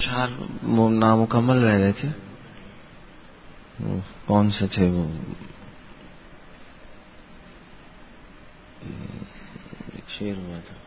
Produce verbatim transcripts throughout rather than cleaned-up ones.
اشعار نامکمل رہ گئے تھے. کون سے تھے وہ؟ ایک شعر ہوا تھا.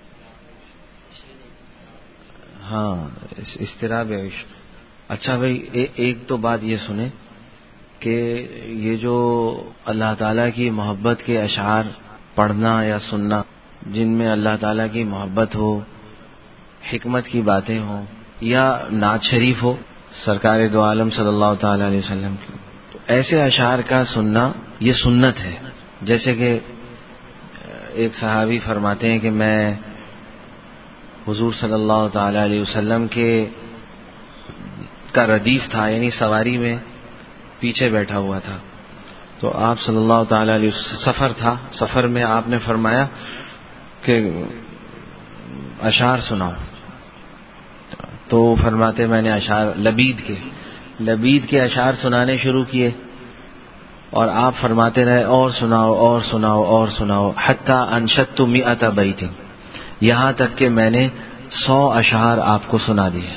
ہاں اضطراب عشق. اچھا بھائی ایک تو بات یہ سنیں کہ یہ جو اللہ تعالیٰ کی محبت کے اشعار پڑھنا یا سننا جن میں اللہ تعالیٰ کی محبت ہو، حکمت کی باتیں ہوں یا نعت شریف ہو سرکار دو عالم صلی اللہ تعالی علیہ وسلم کی، تو ایسے اشعار کا سننا یہ سنت ہے. جیسے کہ ایک صحابی فرماتے ہیں کہ میں حضور صلی اللہ تعالی علیہ وسلم کے کا ردیف تھا، یعنی سواری میں پیچھے بیٹھا ہوا تھا، تو آپ صلی اللہ تعالی علیہ وسلم سفر تھا، سفر میں آپ نے فرمایا کہ اشعار سناؤ. تو فرماتے میں نے اشعار لبید کے لبید کے اشعار سنانے شروع کیے، اور آپ فرماتے رہے اور سناؤ اور سناؤ اور سناؤ حتی انشدت مئۃ بیت، یہاں تک کہ میں نے سو اشعار آپ کو سنا دیے.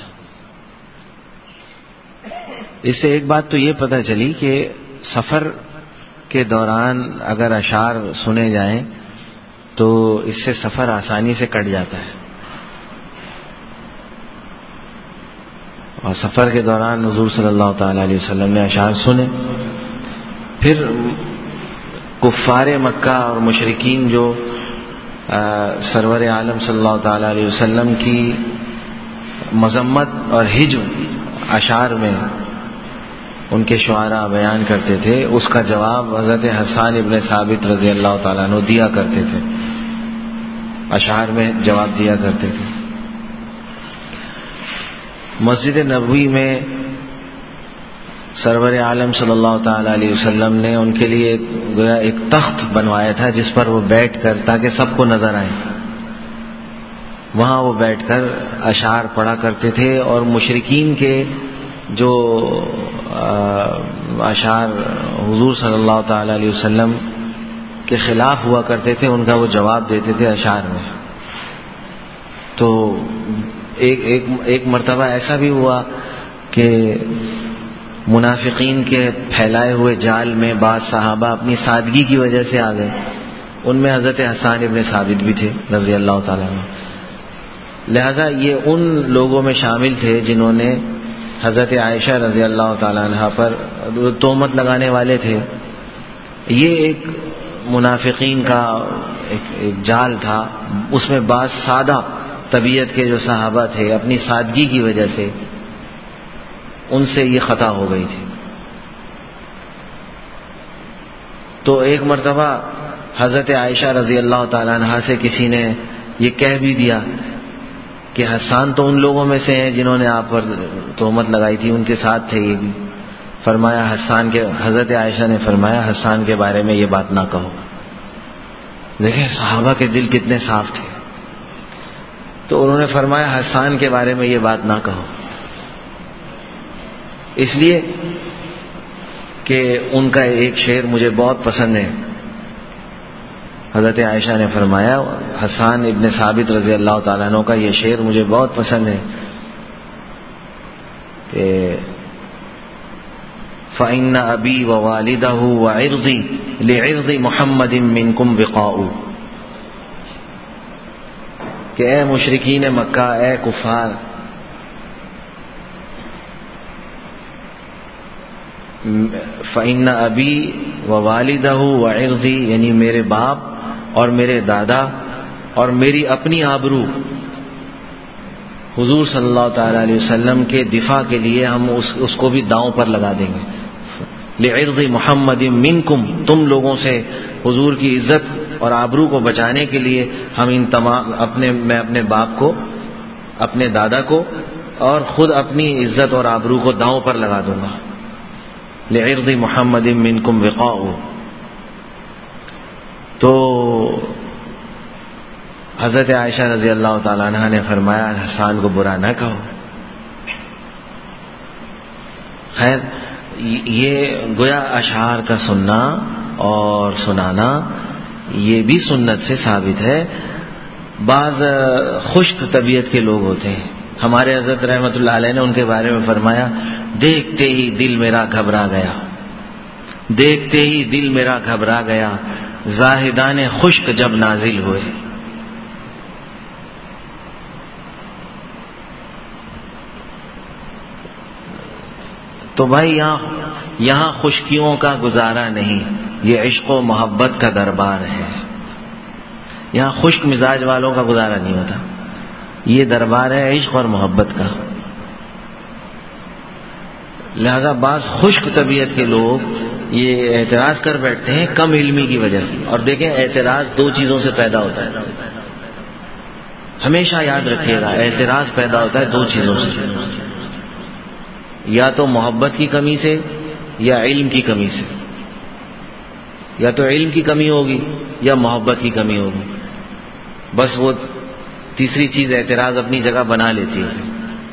اس سے ایک بات تو یہ پتہ چلی کہ سفر کے دوران اگر اشعار سنے جائیں تو اس سے سفر آسانی سے کٹ جاتا ہے. اور سفر کے دوران حضور صلی اللہ تعالی علیہ وسلم نے اشعار سنے. پھر کفار مکہ اور مشرکین جو سرور عالم صلی اللہ تعالی علیہ وسلم کی مذمت اور ہجو اشعار میں ان کے شعراء بیان کرتے تھے، اس کا جواب حضرت حسان ابن ثابت رضی اللہ تعالیٰ عنہ دیا کرتے تھے، اشعار میں جواب دیا کرتے تھے. مسجد نبوی میں سرور عالم صلی اللہ تعالی علیہ وسلم نے ان کے لیے گویا ایک تخت بنوایا تھا جس پر وہ بیٹھ کر، تاکہ سب کو نظر آئے، وہاں وہ بیٹھ کر اشعار پڑھا کرتے تھے. اور مشرکین کے جو اشعار حضور صلی اللہ تعالی علیہ وسلم کے خلاف ہوا کرتے تھے ان کا وہ جواب دیتے تھے اشعار میں. تو ایک ایک ایک مرتبہ ایسا بھی ہوا کہ منافقین کے پھیلائے ہوئے جال میں بعض صحابہ اپنی سادگی کی وجہ سے آ گئے. ان میں حضرت حسان ابن ثابت بھی تھے رضی اللہ تعالیٰ عنہ. لہذا یہ ان لوگوں میں شامل تھے جنہوں نے حضرت عائشہ رضی اللہ تعالیٰ عنہ پر تہمت لگانے والے تھے. یہ ایک منافقین کا ایک, ایک جال تھا. اس میں بعض سادہ طبیعت کے جو صحابہ تھے اپنی سادگی کی وجہ سے ان سے یہ خطا ہو گئی تھی. تو ایک مرتبہ حضرت عائشہ رضی اللہ تعالیٰ عنہ سے کسی نے یہ کہہ بھی دیا کہ حسان تو ان لوگوں میں سے ہیں جنہوں نے آپ پر تہمت لگائی تھی، ان کے ساتھ تھے یہ بھی. فرمایا حسان کے حضرت عائشہ نے فرمایا حسان کے بارے میں یہ بات نہ کہو. دیکھیں صحابہ کے دل کتنے صاف تھے. تو انہوں نے فرمایا حسان کے بارے میں یہ بات نہ کہو، اس لیے کہ ان کا ایک شعر مجھے بہت پسند ہے. حضرت عائشہ نے فرمایا حسان ابن ثابت رضی اللہ تعالیٰ عنہ کا یہ شعر مجھے بہت پسند ہے کہ فَإِنَّ أَبِي وَوَالِدَهُ وَعِرْضِي لِعِرْضِ مُحَمَّدٍ مِّنْكُمْ وِقَاءُ، کہ اے مشرکین مکہ، اے کفار، فَإِنَّ أَبِي وَوَالِدَهُ وَعِرْضِي، یعنی میرے باپ اور میرے دادا اور میری اپنی آبرو حضور صلی اللہ تعالی علیہ وسلم کے دفاع کے لیے ہم اس, اس کو بھی داؤں پر لگا دیں گے. لِعِرْضِ مُحَمَّدٍ مِّنْكُمْ، تم لوگوں سے حضور کی عزت اور آبرو کو بچانے کے لیے ہم ان تمام اپنے میں اپنے باپ کو، اپنے دادا کو اور خود اپنی عزت اور آبرو کو داؤں پر لگا دوں گا. لِعِرْضِ مُحَمَّدٍ مِّنْكُمْ وِقَاءُ. تو حضرت عائشہ رضی اللہ تعالیٰ عنہ نے فرمایا حسان کو برا نہ کہو. خیر یہ گویا اشعار کا سننا اور سنانا یہ بھی سنت سے ثابت ہے. بعض خشک طبیعت کے لوگ ہوتے ہیں، ہمارے حضرت رحمت اللہ علیہ نے ان کے بارے میں فرمایا، دیکھتے ہی دل میرا گھبرا گیا، دیکھتے ہی دل میرا گھبرا گیا، زاہدان خشک جب نازل ہوئے۔ تو بھائی یہاں یہاں خشکیوں کا گزارا نہیں، یہ عشق و محبت کا دربار ہے، یہاں خشک مزاج والوں کا گزارا نہیں ہوتا، یہ دربار ہے عشق اور محبت کا۔ لہذا بعض خشک طبیعت کے لوگ یہ اعتراض کر بیٹھتے ہیں کم علمی کی وجہ سے، اور دیکھیں اعتراض دو چیزوں سے پیدا ہوتا ہے، ہمیشہ یاد رکھیے گا، اعتراض پیدا ہوتا ہے دو چیزوں سے، یا تو محبت کی کمی سے یا علم کی کمی سے، یا تو علم کی کمی ہوگی یا محبت کی کمی ہوگی، بس وہ تیسری چیز اعتراض اپنی جگہ بنا لیتی ہے۔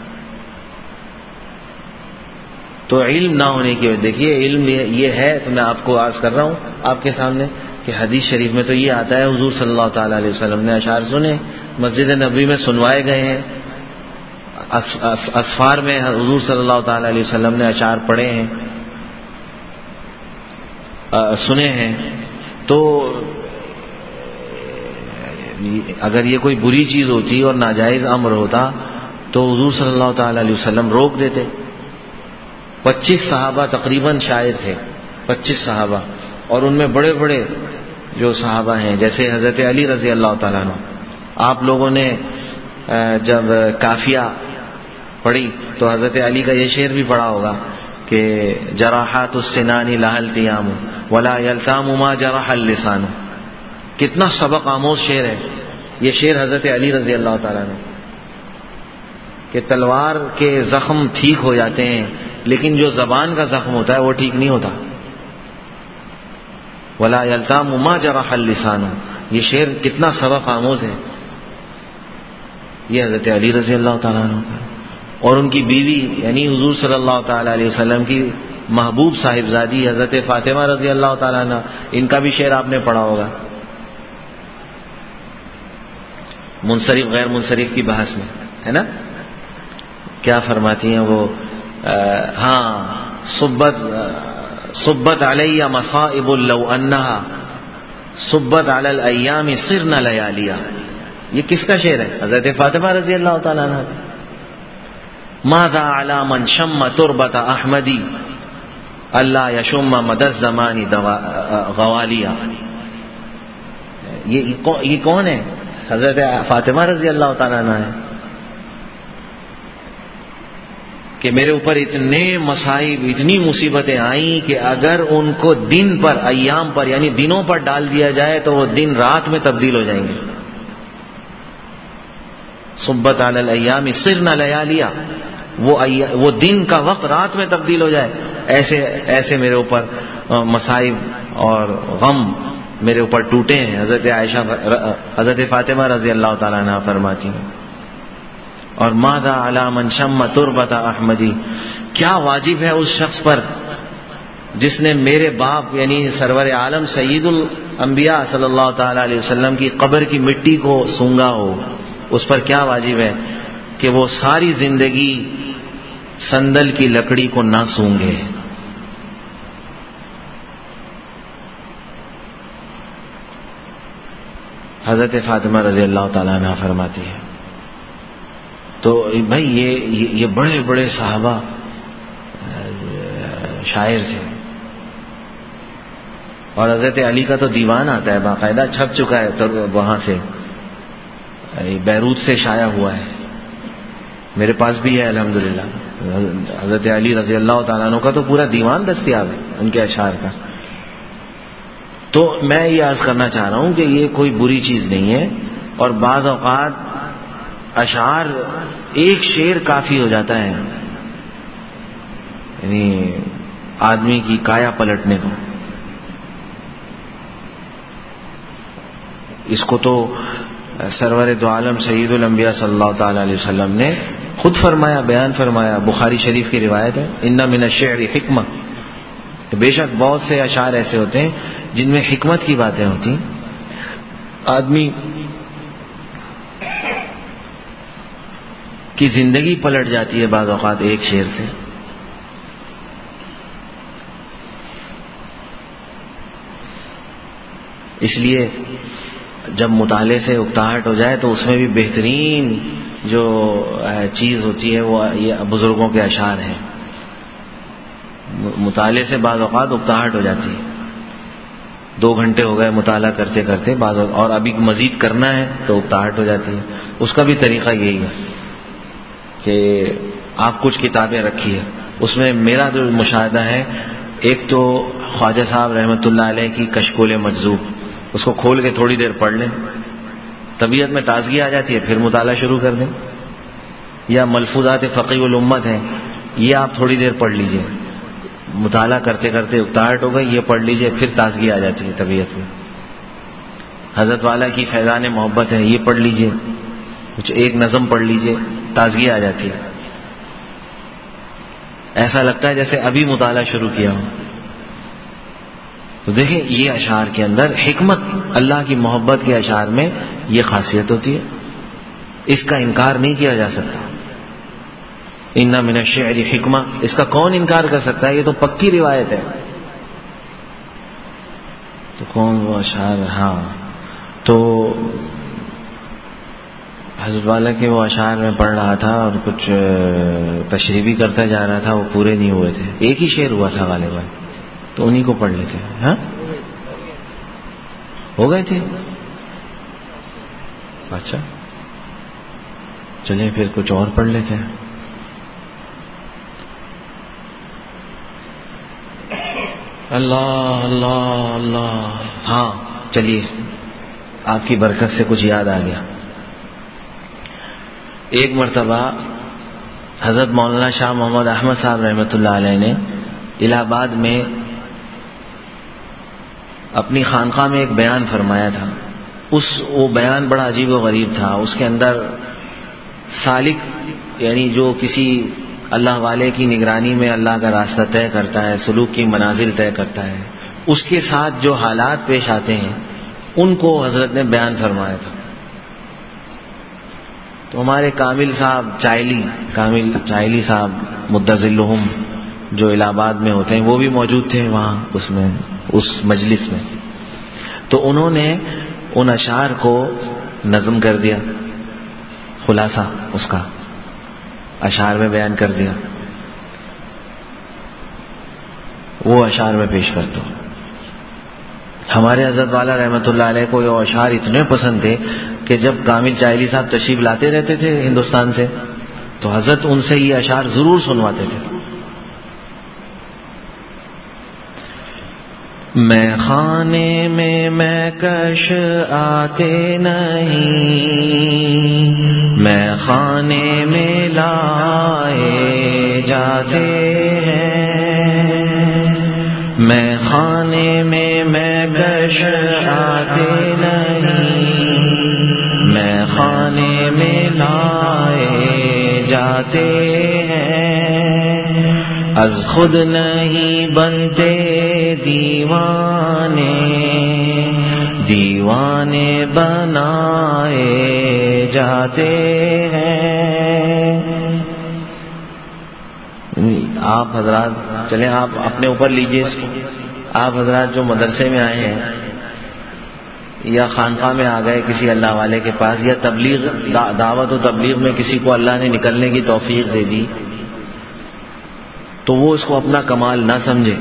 تو علم نہ ہونے کی وجہ، دیکھیے علم یہ ہے، تو میں آپ کو عرض کر رہا ہوں آپ کے سامنے کہ حدیث شریف میں تو یہ آتا ہے حضور صلی اللہ تعالی علیہ وسلم نے اشعار سنے، مسجد نبوی میں سنوائے گئے ہیں، اسفار میں حضور صلی اللہ تعالی علیہ وسلم نے اشعار پڑھے ہیں، سنے ہیں۔ تو اگر یہ کوئی بری چیز ہوتی اور ناجائز امر ہوتا تو حضور صلی اللہ تعالی علیہ وسلم روک دیتے۔ پچیس صحابہ تقریباً شاعر تھے، پچیس صحابہ، اور ان میں بڑے بڑے جو صحابہ ہیں جیسے حضرت علی رضی اللہ تعالیٰ عنہ، آپ لوگوں نے جب کافیہ پڑھی تو حضرت علی کا یہ شعر بھی پڑھا ہوگا کہ جراحات السنان لها التیام ولا یلتام ما جرح اللسان، کتنا سبق آموز شعر ہے یہ شعر حضرت علی رضی اللہ تعالیٰ عنہ، کہ تلوار کے زخم ٹھیک ہو جاتے ہیں لیکن جو زبان کا زخم ہوتا ہے وہ ٹھیک نہیں ہوتا، ولا یلتام ما جرح اللسان، یہ شعر کتنا سبق آموز ہے، یہ حضرت علی رضی اللہ تعالیٰ عنہ کا، اور ان کی بیوی یعنی حضور صلی اللہ تعالیٰ علیہ وسلم کی محبوب صاحبزادی حضرت فاطمہ رضی اللہ تعالیٰ عنہ، ان کا بھی شعر آپ نے پڑھا ہوگا منصرف غیر منصرف کی بحث میں، ہے نا؟ کیا فرماتی ہیں وہ؟ ہاں، صبت صبت علیہ مصائب لو انہا صبت علی الایام صرن لیالیا، یہ کس کا شعر ہے؟ حضرت فاطمہ رضی اللہ تعالیٰ عنہ۔ ماذا علی من شم تربت احمدی اللہ یشم مد الزمان غوالیا، یہ کون ہے؟ حضرت فاطمہ رضی اللہ تعالیٰ عنہ ہے کہ میرے اوپر اتنے مصائب اتنی مصیبتیں آئیں کہ اگر ان کو دن پر ایام پر یعنی دنوں پر ڈال دیا جائے تو وہ دن رات میں تبدیل ہو جائیں گے۔ صبت علی الایام صرن لیالیا، وہ وہ دن کا وقت رات میں تبدیل ہو جائے، ایسے ایسے میرے اوپر مصائب اور غم میرے اوپر ٹوٹے ہیں، حضرت عائشہ حضرت فاطمہ رضی اللہ تعالیٰ عنہ فرماتی ہیں۔ اور ماذا علی من شم تربت احمدی، کیا واجب ہے اس شخص پر جس نے میرے باپ یعنی سرور عالم سید الانبیاء صلی اللہ تعالی علیہ وسلم کی قبر کی مٹی کو سونگا ہو، اس پر کیا واجب ہے کہ وہ ساری زندگی سندل کی لکڑی کو نہ سونگے۔ حضرت فاطمہ رضی اللہ تعالیٰ عنہ فرماتی ہے۔ تو بھائی یہ یہ بڑے بڑے صحابہ شاعر تھے، اور حضرت علی کا تو دیوان آتا ہے باقاعدہ، چھپ چکا ہے، تو وہاں سے بیروت سے شائع ہوا ہے، میرے پاس بھی ہے الحمدللہ، حضرت علی رضی اللہ تعالیٰ عنہ کا تو پورا دیوان دستیاب ہے ان کے اشعار کا۔ تو میں یہ عرض کرنا چاہ رہا ہوں کہ یہ کوئی بری چیز نہیں ہے، اور بعض اوقات اشعار ایک شعر کافی ہو جاتا ہے یعنی آدمی کی کایا پلٹنے کو۔ اس کو تو سرور دو عالم سید الانبیاء صلی اللہ تعالی علیہ وسلم نے خود فرمایا، بیان فرمایا، بخاری شریف کی روایت ہے، ان من الشعر حکمہ، تو بے شک بہت سے اشعار ایسے ہوتے ہیں جن میں حکمت کی باتیں ہوتی ہیں، آدمی کی زندگی پلٹ جاتی ہے بعض اوقات ایک شعر سے. اس لیے جب مطالعے سے اکتاہٹ ہو جائے تو اس میں بھی بہترین جو چیز ہوتی ہے وہ یہ بزرگوں کے اشعار ہیں. مطالعے سے بعض اوقات اکتاہٹ ہو جاتی ہے، دو گھنٹے ہو گئے مطالعہ کرتے کرتے بعض اور ابھی مزید کرنا ہے تو اکتاہٹ ہو جاتی ہے. اس کا بھی طریقہ یہی ہے کہ آپ کچھ کتابیں رکھیے. اس میں میرا جو مشاہدہ ہے، ایک تو خواجہ صاحب رحمۃ اللہ علیہ کی کشکول مجذوب، اس کو کھول کے تھوڑی دیر پڑھ لیں، طبیعت میں تازگی آ جاتی ہے، پھر مطالعہ شروع کر دیں. یا ملفوظات فقیہ الامت ہیں، یہ آپ تھوڑی دیر پڑھ لیجئے، مطالعہ کرتے کرتے اکتاہٹ ہو گئی، یہ پڑھ لیجئے، پھر تازگی آ جاتی ہے طبیعت میں. حضرت والا کی فیضان محبت ہے، یہ پڑھ لیجئے، کچھ ایک نظم پڑھ لیجئے، تازگی آ جاتی ہے. ایسا لگتا ہے جیسے ابھی مطالعہ شروع کیا ہو. تو دیکھیں یہ اشعار کے اندر حکمت، اللہ کی محبت کے اشعار میں یہ خاصیت ہوتی ہے، اس کا انکار نہیں کیا جا سکتا. ان من الشعر حکمہ، اس کا کون انکار کر سکتا ہے؟ یہ تو پکی روایت ہے. تو کون وہ اشعار؟ ہاں تو حضرت والا کے وہ اشعار میں پڑھ رہا تھا اور کچھ تشریح بھی کرتا جا رہا تھا، وہ پورے نہیں ہوئے تھے، ایک ہی شعر ہوا تھا غالباً، تو انہی کو پڑھ لیتے. ہاں ہو گئے تھے. اچھا چلیں پھر کچھ اور پڑھ لیتے ہیں. اللہ اللہ اللہ. ہاں چلیے، آپ کی برکت سے کچھ یاد آ گیا. ایک مرتبہ حضرت مولانا شاہ محمد احمد صاحب رحمۃ اللہ علیہ نے الہ آباد میں اپنی خانقاہ میں ایک بیان فرمایا تھا. اس وہ بیان بڑا عجیب و غریب تھا. اس کے اندر سالک یعنی جو کسی اللہ والے کی نگرانی میں اللہ کا راستہ طے کرتا ہے، سلوک کی منازل طے کرتا ہے، اس کے ساتھ جو حالات پیش آتے ہیں ان کو حضرت نے بیان فرمایا تھا. تو ہمارے کامل صاحب چائلی کامل چائلی صاحب مدظلہم جو الہ آباد میں ہوتے ہیں، وہ بھی موجود تھے وہاں اس میں اس مجلس میں. تو انہوں نے ان اشعار کو نظم کر دیا، خلاصہ اس کا اشعار میں بیان کر دیا. وہ اشعار میں پیش کرتا ہوں. ہمارے حضرت والا رحمۃ اللہ علیہ کو یہ اشعار اتنے پسند تھے کہ جب کامل چائلی صاحب تشریف لاتے رہتے تھے ہندوستان سے تو حضرت ان سے یہ اشعار ضرور سنواتے تھے. میں خانے میں میں کش آتے نہیں، میں خانے میں لائے جاتے ہیں، میں خانے میں میں کش آتے نہیں، میں خانے میں لائے جاتے ہیں، از خود نہیں بنتے دیوانے، دیوانے بنائے جاتے ہیں. آپ حضرات چلیں، آپ اپنے اوپر لیجئے اس کو. آپ حضرات جو مدرسے میں آئے ہیں یا خانقاہ میں آ گئے کسی اللہ والے کے پاس، یا تبلیغ دعوت و تبلیغ میں کسی کو اللہ نے نکلنے کی توفیق دے دی، تو وہ اس کو اپنا کمال نہ سمجھے.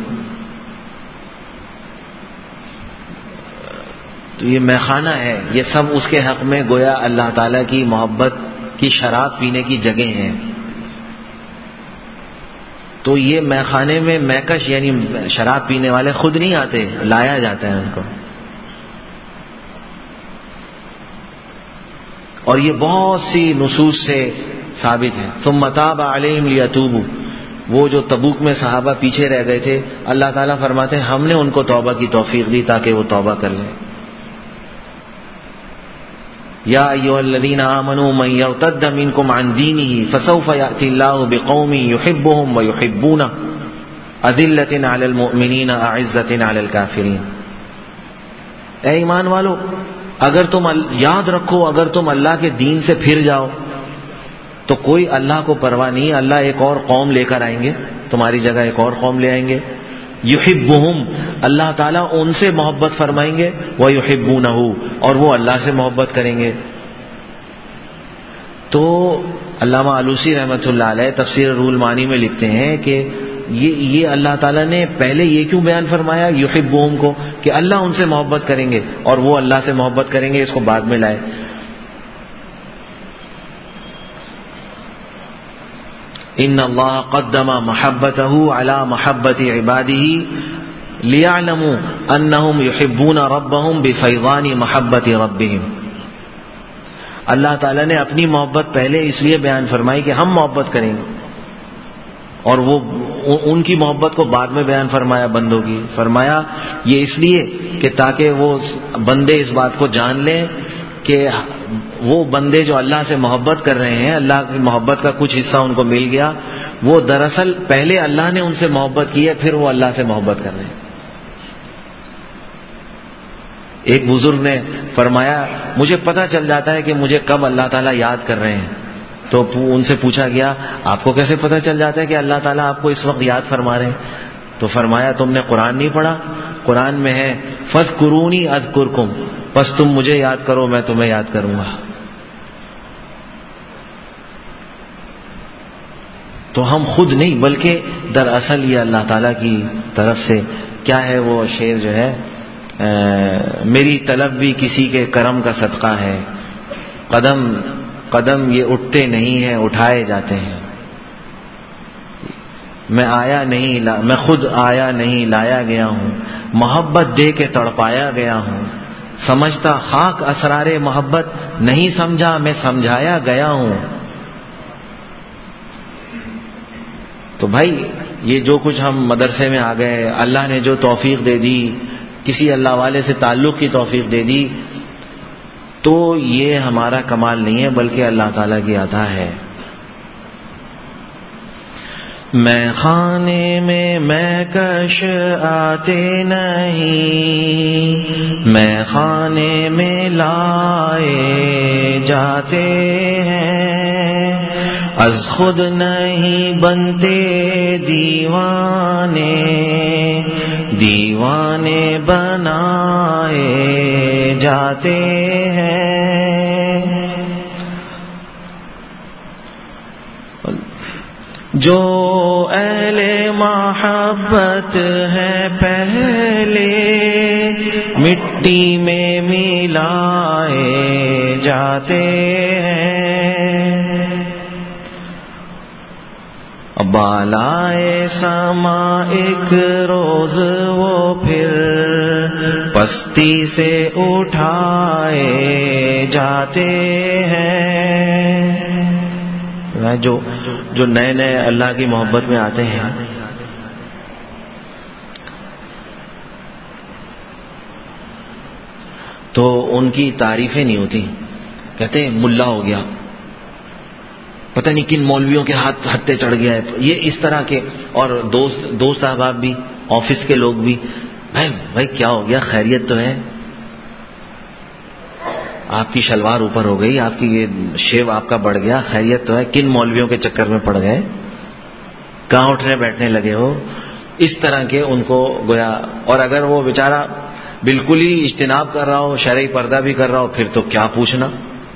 تو یہ میخانہ ہے، یہ سب اس کے حق میں گویا اللہ تعالیٰ کی محبت کی شراب پینے کی جگہ ہیں. تو یہ میخانے میں میکش یعنی شراب پینے والے خود نہیں آتے، لایا جاتا ہے ان کو. اور یہ بہت سی نصوص سے ثابت ہے. ثم تاب علیہم لیتوبوا، وہ جو تبوک میں صحابہ پیچھے رہ گئے تھے، اللہ تعالیٰ فرماتے ہیں ہم نے ان کو توبہ کی توفیق دی تاکہ وہ توبہ کر لیں. یا ایھا الذین آمنوا من یرتد منکم عن دینہ فسوف یأتی اللہ بقوم یحبهم ویحبونہ اذلۃ علی المؤمنین اعزۃ علی الکافرین. اے ایمان والو، اگر تم یاد رکھو، اگر تم اللہ کے دین سے پھر جاؤ تو کوئی اللہ کو پرواہ نہیں، اللہ ایک اور قوم لے کر آئیں گے، تمہاری جگہ ایک اور قوم لے آئیں گے. یحبہم، اللہ تعالیٰ ان سے محبت فرمائیں گے، ویحبونہ، اور وہ اللہ سے محبت کریں گے. تو علامہ آلوسی رحمۃ اللہ علیہ تفسیر روح المعانی میں لکھتے ہیں کہ یہ یہ اللہ تعالیٰ نے پہلے یہ کیوں بیان فرمایا یحبہم کو، کہ اللہ ان سے محبت کریں گے اور وہ اللہ سے محبت کریں گے، اس کو بعد میں لائے. ان اللہ قدم محبتہ علی محبت عبادہ لیعلموا انہم یحبون ربہم بفیضان محبت ربہم. اللہ تعالیٰ نے اپنی محبت پہلے اس لیے بیان فرمائی کہ ہم محبت کریں گے، اور وہ ان کی محبت کو بعد میں بیان فرمایا بندوں کی. فرمایا یہ اس لیے کہ تاکہ وہ بندے اس بات کو جان لیں کہ وہ بندے جو اللہ سے محبت کر رہے ہیں، اللہ کی محبت کا کچھ حصہ ان کو مل گیا، وہ دراصل پہلے اللہ نے ان سے محبت کی ہے، پھر وہ اللہ سے محبت کر رہے ہیں. ایک بزرگ نے فرمایا مجھے پتہ چل جاتا ہے کہ مجھے کب اللہ تعالیٰ یاد کر رہے ہیں. تو ان سے پوچھا گیا آپ کو کیسے پتہ چل جاتا ہے کہ اللہ تعالیٰ آپ کو اس وقت یاد فرما رہے ہیں؟ تو فرمایا تم نے قرآن نہیں پڑھا؟ قرآن میں ہے فاذکرونی اذکرکم، بس تم مجھے یاد کرو میں تمہیں یاد کروں گا. تو ہم خود نہیں بلکہ دراصل یہ اللہ تعالیٰ کی طرف سے کیا ہے وہ شعر جو ہے میری طلب بھی کسی کے کرم کا صدقہ ہے، قدم قدم یہ اٹھتے نہیں ہیں اٹھائے جاتے ہیں. میں آیا نہیں لا میں خود آیا نہیں لایا گیا ہوں، محبت دے کے تڑپایا گیا ہوں، سمجھتا خاک اسرار محبت نہیں سمجھا میں سمجھایا گیا ہوں. تو بھائی یہ جو کچھ ہم مدرسے میں آ گئے، اللہ نے جو توفیق دے دی، کسی اللہ والے سے تعلق کی توفیق دے دی، تو یہ ہمارا کمال نہیں ہے بلکہ اللہ تعالیٰ کی عطا ہے. میں خانے میں میں کش آتے نہیں، میں خانے میں لائے جاتے ہیں، از خود نہیں بنتے دیوانے، دیوانے بنائے جاتے ہیں. جو اہل محبت ہے پہلے مٹی میں ملائے جاتے ہیں، بالائے سما ایک روز وہ پھر پستی سے اٹھائے جاتے ہیں. جو جو نئے نئے اللہ کی محبت میں آتے ہیں تو ان کی تعریفیں نہیں ہوتی، کہتے ہیں ملا ہو گیا، پتہ نہیں کن مولویوں کے ہاتھ ہتھے چڑھ گیا ہے، یہ اس طرح کے. اور دوست دوست احباب بھی، آفس کے لوگ بھی، بھائی بھائی کیا ہو گیا، خیریت تو ہے؟ آپ کی شلوار اوپر ہو گئی، آپ کی یہ شیو آپ کا بڑھ گیا، خیریت تو ہے؟ کن مولویوں کے چکر میں پڑ گئے، کہاں اٹھنے بیٹھنے لگے ہو؟ اس طرح کے ان کو گویا. اور اگر وہ بیچارہ بالکل ہی اجتناب کر رہا ہو، شرعی پردہ بھی کر رہا ہو، پھر تو کیا پوچھنا.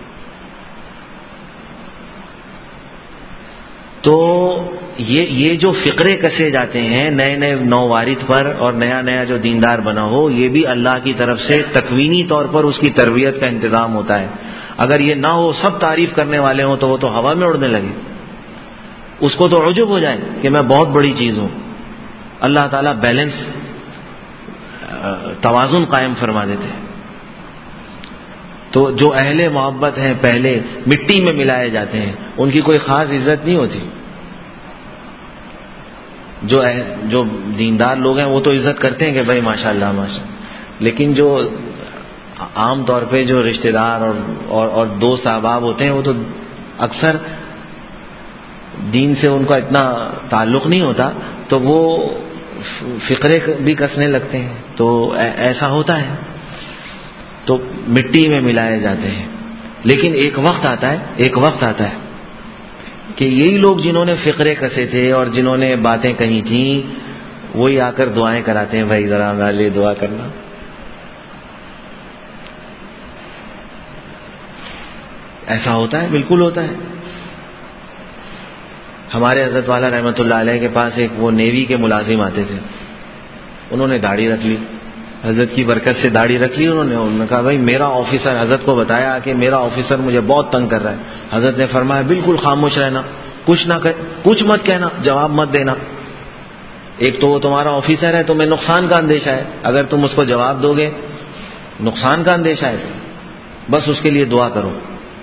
تو یہ یہ جو فقرے کسے جاتے ہیں نئے نئے نووارد پر، اور نیا نیا جو دیندار بنا ہو، یہ بھی اللہ کی طرف سے تکوینی طور پر اس کی تربیت کا انتظام ہوتا ہے. اگر یہ نہ ہو، سب تعریف کرنے والے ہوں، تو وہ تو ہوا میں اڑنے لگے، اس کو تو عجب ہو جائے کہ میں بہت بڑی چیز ہوں. اللہ تعالیٰ بیلنس، توازن قائم فرما دیتے ہیں. تو جو اہل محبت ہیں پہلے مٹی میں ملائے جاتے ہیں، ان کی کوئی خاص عزت نہیں ہوتی. جو جو دیندار لوگ ہیں وہ تو عزت کرتے ہیں کہ بھائی ماشاء اللہ ماشاء اللہ، لیکن جو عام طور پہ جو رشتہ دار اور اور, اور دوست احباب ہوتے ہیں وہ تو اکثر دین سے ان کا اتنا تعلق نہیں ہوتا، تو وہ فقرے بھی کسنے لگتے ہیں. تو ایسا ہوتا ہے، تو مٹی میں ملائے جاتے ہیں. لیکن ایک وقت آتا ہے ایک وقت آتا ہے کہ یہی لوگ جنہوں نے فقرے کسے تھے اور جنہوں نے باتیں کہی تھیں وہی آ کر دعائیں کراتے ہیں، بھائی ذرا میرے لیے دعا کرنا. ایسا ہوتا ہے، بالکل ہوتا ہے. ہمارے حضرت والا رحمۃ اللہ علیہ کے پاس ایک وہ نیوی کے ملازم آتے تھے، انہوں نے داڑھی رکھ لی، حضرت کی برکت سے داڑھی رکھ لی انہوں نے. انہوں نے کہا بھائی میرا آفیسر، حضرت کو بتایا کہ میرا آفیسر مجھے بہت تنگ کر رہا ہے. حضرت نے فرمایا بالکل خاموش رہنا، کچھ نہ کہ کچھ مت کہنا، جواب مت دینا. ایک تو وہ تمہارا آفیسر ہے، تمہیں نقصان کا اندیشہ ہے، اگر تم اس کو جواب دو گے نقصان کا اندیشہ ہے، بس اس کے لیے دعا کرو.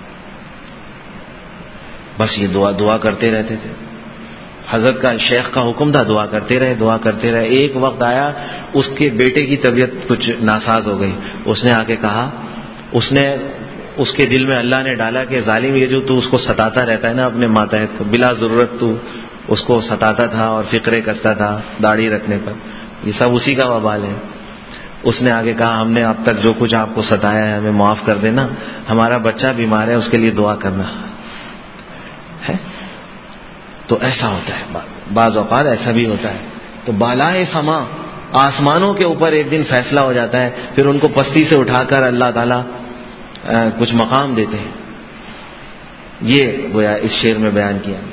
بس یہ دعا دعا کرتے رہتے تھے. حضرت کا شیخ کا حکم تھا، دعا کرتے رہے دعا کرتے رہے. ایک وقت آیا اس کے بیٹے کی طبیعت کچھ ناساز ہو گئی. اس نے آ کے کہا، اس نے اس کے دل میں اللہ نے ڈالا کہ ظالم یہ جو تو اس کو ستاتا رہتا ہے نا اپنے ماتحت کو، بلا ضرورت تو اس کو ستاتا تھا اور فکرے کرتا تھا داڑھی رکھنے پر، یہ سب اسی کا وبال ہے. اس نے آگے کہا ہم نے اب تک جو کچھ آپ کو ستایا ہے ہمیں معاف کر دینا، ہمارا بچہ بیمار ہے اس کے لیے دعا کرنا ہے. تو ایسا ہوتا ہے، بعض اوقات ایسا بھی ہوتا ہے. تو بالائے سما، آسمانوں کے اوپر ایک دن فیصلہ ہو جاتا ہے، پھر ان کو پستی سے اٹھا کر اللہ تعالیٰ کچھ مقام دیتے ہیں. یہ گویا اس شعر میں بیان کیا گیا.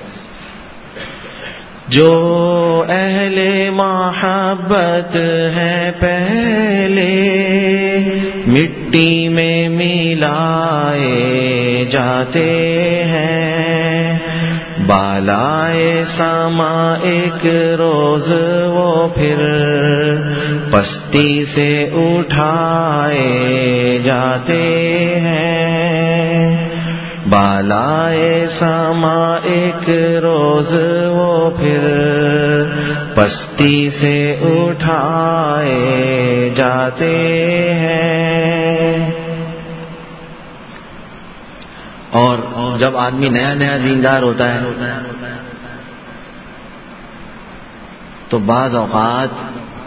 جو اہل محبت ہے پہلے مٹی میں ملائے جاتے ہیں، بالائے سما ایک روز وہ پھر پستی سے اٹھائے جاتے ہیں. بالائے سما ایک روز وہ پھر پستی سے اٹھائے جاتے ہیں. اور جب آدمی نیا نیا دیندار ہوتا ہے تو بعض اوقات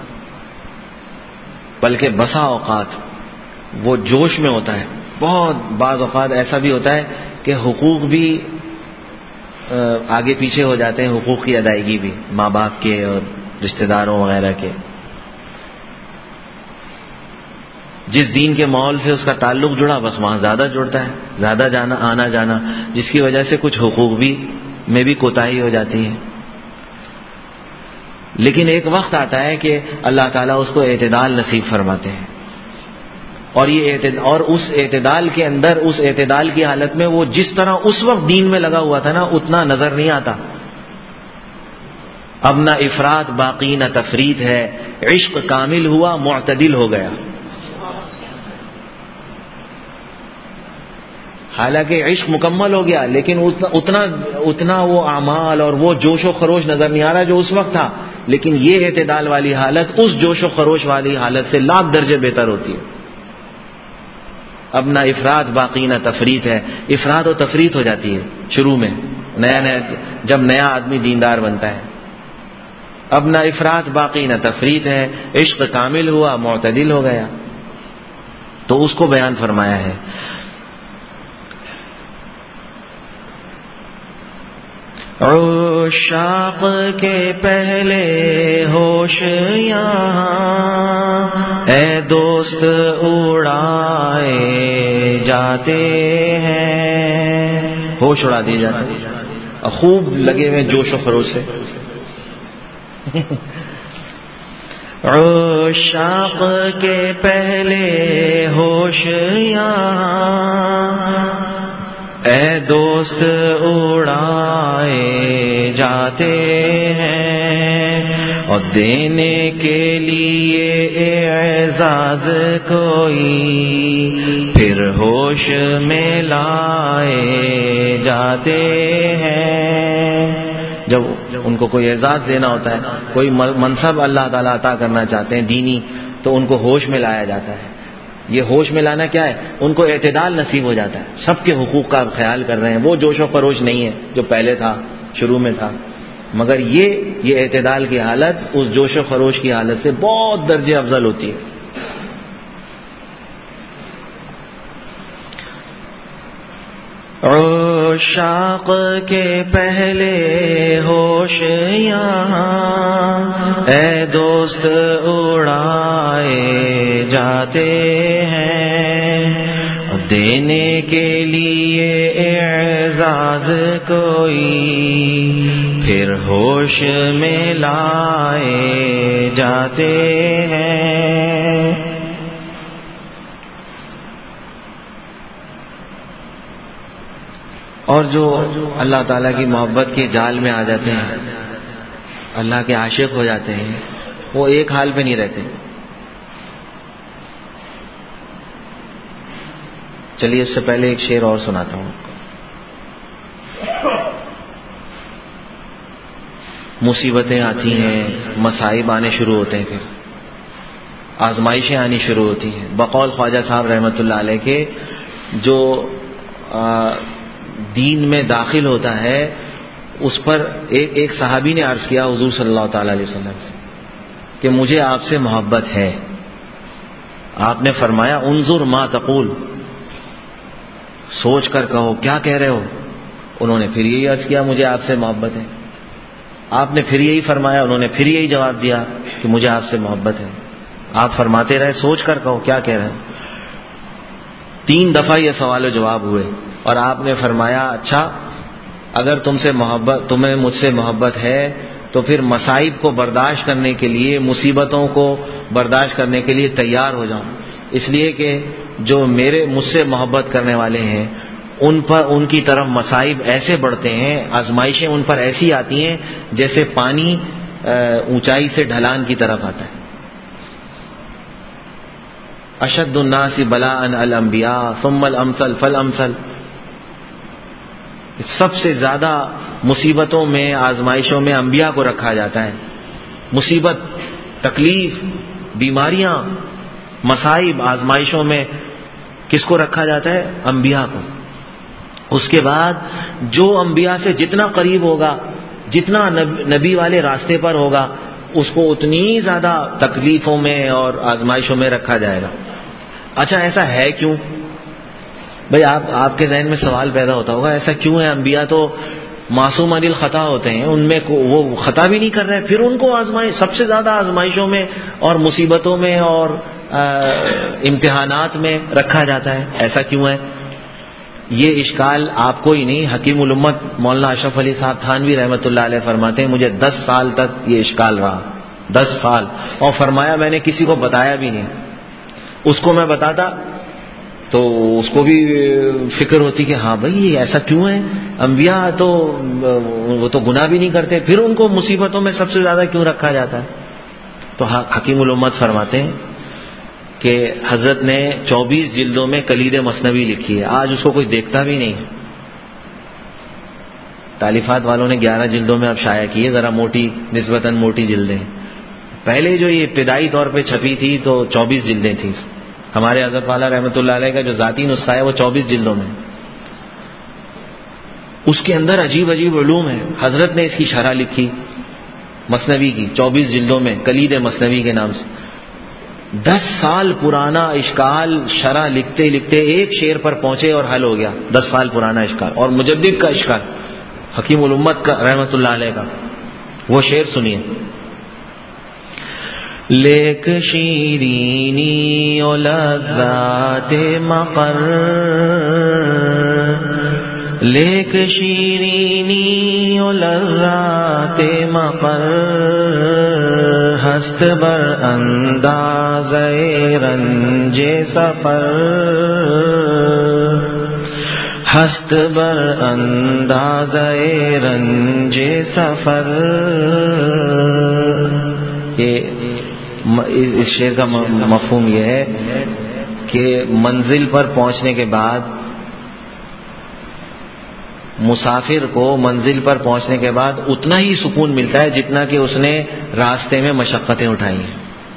بلکہ بسا اوقات وہ جوش میں ہوتا ہے. بہت بعض اوقات ایسا بھی ہوتا ہے کہ حقوق بھی آگے پیچھے ہو جاتے ہیں، حقوق کی ادائیگی بھی، ماں باپ کے اور رشتہ داروں وغیرہ کے. جس دین کے ماحول سے اس کا تعلق جڑا بس وہاں زیادہ جڑتا ہے، زیادہ جانا آنا جانا، جس کی وجہ سے کچھ حقوق بھی میں بھی کوتاہی ہو جاتی ہے. لیکن ایک وقت آتا ہے کہ اللہ تعالیٰ اس کو اعتدال نصیب فرماتے ہیں، اور یہ اعتدال اور اس اعتدال کے اندر، اس اعتدال کی حالت میں وہ جس طرح اس وقت دین میں لگا ہوا تھا نا اتنا نظر نہیں آتا. اب نہ افراط باقی نہ تفریط ہے، عشق کامل ہوا معتدل ہو گیا. حالانکہ عشق مکمل ہو گیا لیکن اتنا اتنا وہ اعمال اور وہ جوش و خروش نظر نہیں آ رہا جو اس وقت تھا. لیکن یہ اعتدال والی حالت اس جوش و خروش والی حالت سے لاکھ درجے بہتر ہوتی ہے. اب نہ افراد باقی نہ تفریط ہے. افراد و تفریط ہو جاتی ہے شروع میں، نیا نیا جب نیا آدمی دیندار بنتا ہے. اب نہ افراد باقی نہ تفریط ہے، عشق کامل ہوا معتدل ہو گیا. تو اس کو بیان فرمایا ہے. عشاق کے پہلے ہوش یہاں اے دوست اڑائے جاتے ہیں، ہوش اڑا دیے جاتے ہیں خوب لگے ہوئے جوش و خروش سے. عشاق کے پہلے ہوش یہاں اے دوست اڑائے جاتے ہیں، اور دینے کے لیے اعزاز کوئی پھر ہوش میں لائے جاتے ہیں. جب ان کو کوئی اعزاز دینا ہوتا ہے، کوئی منصب اللہ تعالیٰ عطا کرنا چاہتے ہیں دینی، تو ان کو ہوش میں لایا جاتا ہے. یہ ہوش میں لانا کیا ہے؟ ان کو اعتدال نصیب ہو جاتا ہے، سب کے حقوق کا خیال کر رہے ہیں. وہ جوش و خروش نہیں ہے جو پہلے تھا، شروع میں تھا، مگر یہ یہ اعتدال کی حالت اس جوش و خروش کی حالت سے بہت درجے افضل ہوتی ہے. عشاق کے پہلے ہوش یہاں اے دوست اڑائے جاتے ہیں، دینے کے لیے اعزاز کوئی پھر ہوش میں لائے جاتے ہیں۔ اور جو اللہ تعالیٰ کی محبت کے جال میں آ جاتے ہیں، اللہ کے عاشق ہو جاتے ہیں، وہ ایک حال پہ نہیں رہتے۔ چلیے اس سے پہلے ایک شعر اور سناتا ہوں۔ مصیبتیں آتی ہیں، مصائب آنے شروع ہوتے ہیں، پھر آزمائشیں آنی شروع ہوتی ہیں۔ بقول خواجہ صاحب رحمۃ اللہ علیہ کے، جو دین میں داخل ہوتا ہے اس پر ایک ایک صحابی نے عرض کیا حضور صلی اللہ تعالی علیہ وسلم سے کہ مجھے آپ سے محبت ہے۔ آپ نے فرمایا انظر ما تقول، سوچ کر کہو کیا کہہ رہے ہو۔ انہوں نے پھر یہی عرض کیا مجھے آپ سے محبت ہے۔ آپ نے پھر یہی فرمایا، انہوں نے پھر یہی جواب دیا کہ مجھے آپ سے محبت ہے۔ آپ فرماتے رہے سوچ کر کہو کیا کہہ رہے ہیں۔ تین دفعہ یہ سوال و جواب ہوئے اور آپ نے فرمایا اچھا اگر تم سے محبت تمہیں مجھ سے محبت ہے تو پھر مصائب کو برداشت کرنے کے لیے، مصیبتوں کو برداشت کرنے کے لیے تیار ہو جاؤں، اس لیے کہ جو میرے مجھ سے محبت کرنے والے ہیں ان پر ان کی طرف مصائب ایسے بڑھتے ہیں، آزمائشیں ان پر ایسی آتی ہیں جیسے پانی اونچائی سے ڈھلان کی طرف آتا ہے۔ اشد الناس بلاء الانبیاء ثم الامثل فالامثل، سب سے زیادہ مصیبتوں میں، آزمائشوں میں انبیاء کو رکھا جاتا ہے۔ مصیبت، تکلیف، بیماریاں، مصائب، آزمائشوں میں کس کو رکھا جاتا ہے؟ انبیاء کو۔ اس کے بعد جو انبیاء سے جتنا قریب ہوگا، جتنا نبی والے راستے پر ہوگا، اس کو اتنی زیادہ تکلیفوں میں اور آزمائشوں میں رکھا جائے گا۔ اچھا ایسا ہے کیوں؟ بھئی آپ آپ کے ذہن میں سوال پیدا ہوتا ہوگا ایسا کیوں ہے؟ انبیاء تو معصوم عن الخطا ہوتے ہیں، ان میں وہ خطا بھی نہیں کر رہے، پھر ان کو آزمائش سب سے زیادہ آزمائشوں میں اور مصیبتوں میں اور امتحانات میں رکھا جاتا ہے، ایسا کیوں ہے؟ یہ اشکال آپ کو ہی نہیں، حکیم الامت مولانا اشرف علی صاحب تھانوی رحمۃ اللہ علیہ فرماتے ہیں مجھے دس سال تک یہ اشکال رہا، دس سال، اور فرمایا میں نے کسی کو بتایا بھی نہیں۔ اس کو میں بتاتا تو اس کو بھی فکر ہوتی کہ ہاں بھائی یہ ایسا کیوں ہے؟ انبیاء تو وہ تو گناہ بھی نہیں کرتے، پھر ان کو مصیبتوں میں سب سے زیادہ کیوں رکھا جاتا ہے؟ تو حکیم الامت فرماتے ہیں کہ حضرت نے چوبیس جلدوں میں کلید مثنوی لکھی ہے، آج اس کو کوئی دیکھتا بھی نہیں۔ تالیفات والوں نے گیارہ جلدوں میں اب شائع کی ہے، ذرا موٹی، نسبتاً موٹی جلدیں۔ پہلے جو یہ ابتدائی طور پہ چھپی تھی تو چوبیس جلدیں تھیں۔ ہمارے حضرت والا رحمۃ اللہ علیہ کا جو ذاتی نسخہ ہے وہ چوبیس جلدوں میں، اس کے اندر عجیب عجیب علوم ہیں۔ حضرت نے اس کی شرح لکھی مثنوی کی چوبیس جلدوں میں کلید مثنوی کے نام سے۔ دس سال پرانا اشکال شرح لکھتے لکھتے ایک شعر پر پہنچے اور حل ہو گیا، دس سال پرانا اشکال، اور مجدد کا اشکال حکیم الامت کا رحمۃ اللہ علیہ کا۔ وہ شعر سنیے: لیک شیرینی و لذات مقر، لیک شیرینی و لذات مقر، ہست بر انداز رنج سفر، ہست بر انداز رنج سفر۔ یہ اس شعر کا مفہوم یہ ہے کہ منزل پر پہنچنے کے بعد مسافر کو منزل پر پہنچنے کے بعد اتنا ہی سکون ملتا ہے جتنا کہ اس نے راستے میں مشقتیں اٹھائی ہیں۔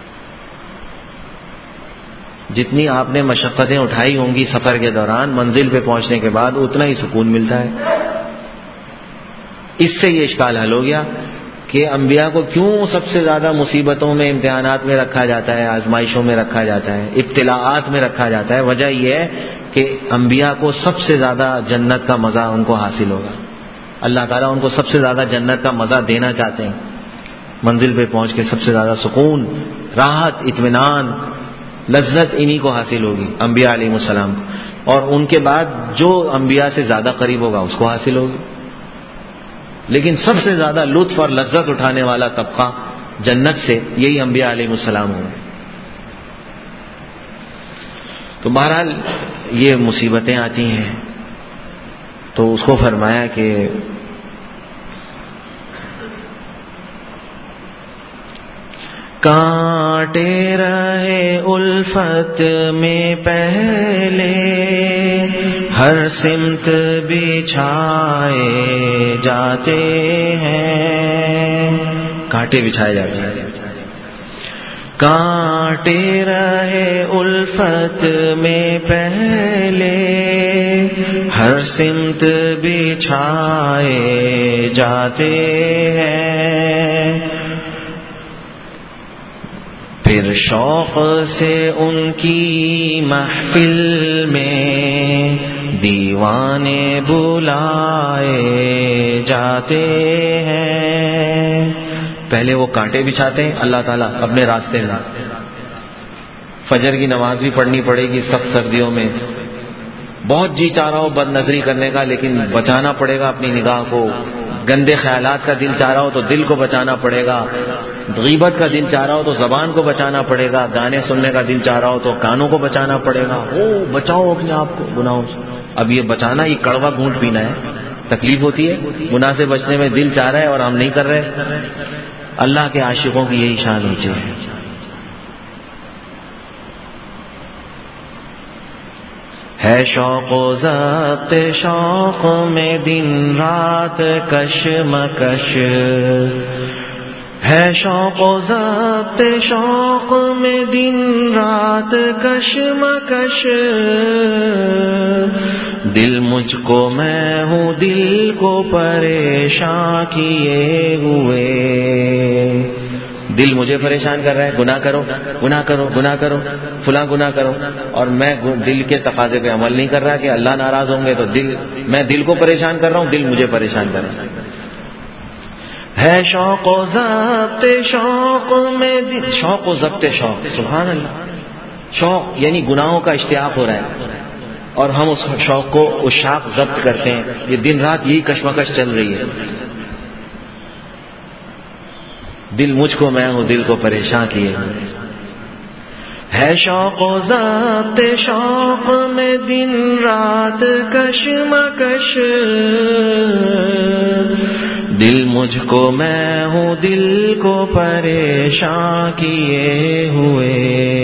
جتنی آپ نے مشقتیں اٹھائی ہوں گی سفر کے دوران، منزل پہ پہنچنے کے بعد اتنا ہی سکون ملتا ہے۔ اس سے یہ اشکال حل ہو گیا کہ انبیاء کو کیوں سب سے زیادہ مصیبتوں میں، امتحانات میں رکھا جاتا ہے، آزمائشوں میں رکھا جاتا ہے، ابتلاءات میں رکھا جاتا ہے؟ وجہ یہ ہے کہ انبیاء کو سب سے زیادہ جنت کا مزہ ان کو حاصل ہوگا. اللہ تعالیٰ ان کو سب سے زیادہ جنت کا مزہ دینا چاہتے ہیں. منزل پہ پہنچ کے سب سے زیادہ سکون، راحت، اطمینان، لذت انہی کو حاصل ہوگی، انبیاء علیہ السلام کو. اور ان کے بعد جو انبیاء سے زیادہ قریب ہوگا اس کو حاصل ہوگی. لیکن سب سے زیادہ لطف اور لذت اٹھانے والا طبقہ جنت سے یہی انبیاء علیہ السلام ہوں. تو بہرحال یہ مصیبتیں آتی ہیں تو اس کو فرمایا کہ کانٹے رہے الفت میں پہلے، ہر سمت بچھائے جاتے ہیں. کانٹے بچھائے جاتے ہیں. کانٹے رہے الفت میں پہلے، ہر سمت بچھائے جاتے ہیں. پھر شوق سے ان کی محفل میں دیوانے بلائے جاتے ہیں. پہلے وہ کانٹے بچھاتے ہیں اللہ تعالیٰ اپنے راستے میں. فجر کی نماز بھی پڑھنی پڑے گی سخت سردیوں میں. بہت جی چاہ رہا ہو بد نظری کرنے کا لیکن بچانا پڑے گا اپنی نگاہ کو. گندے خیالات کا دل چاہ رہا ہو تو دل کو بچانا پڑے گا. غیبت کا دل چاہ رہا ہو تو زبان کو بچانا پڑے گا. گانے سننے کا دل چاہ رہا ہو تو کانوں کو بچانا پڑے گا. او بچاؤ اپنے آپ کو گناہوں سے. اب یہ بچانا یہ کڑوا گھونٹ پینا ہے. تکلیف ہوتی ہے گناہ سے بچنے میں. دل چاہ رہا ہے اور ہم نہیں کر رہے. اللہ کے عاشقوں کی یہی شان ہوتی ہے. ہے شوق و ضبط شوق میں دن رات کشمکش، ہے شوق و ضبط شوق میں دن رات کشمکش. دل مجھ کو میں ہوں دل کو پریشان کیے ہوئے. دل مجھے پریشان کر رہا ہے گناہ کرو گناہ کرو گناہ کرو فلاں گناہ کرو، اور میں دل کے تقاضے پہ عمل نہیں کر رہا کہ اللہ ناراض ہوں گے تو دل میں دل کو پریشان کر رہا ہوں، دل مجھے پریشان کر رہا ہے. ہے شوق و ضبط شوق میں دل، شوق و ضبط شوق، سبحان اللہ. شوق یعنی گناہوں کا اشتیاق ہو رہا ہے اور ہم اس شوق کو اشاق ضبط کرتے ہیں. یہ دن رات یہی کشمکش چل رہی ہے. دل مجھ کو میں ہوں دل کو پریشان کیے. ہے شوق و ضبط شوق میں دن رات کشمکش. دل مجھ کو میں ہوں دل کو پریشان کیے ہوئے.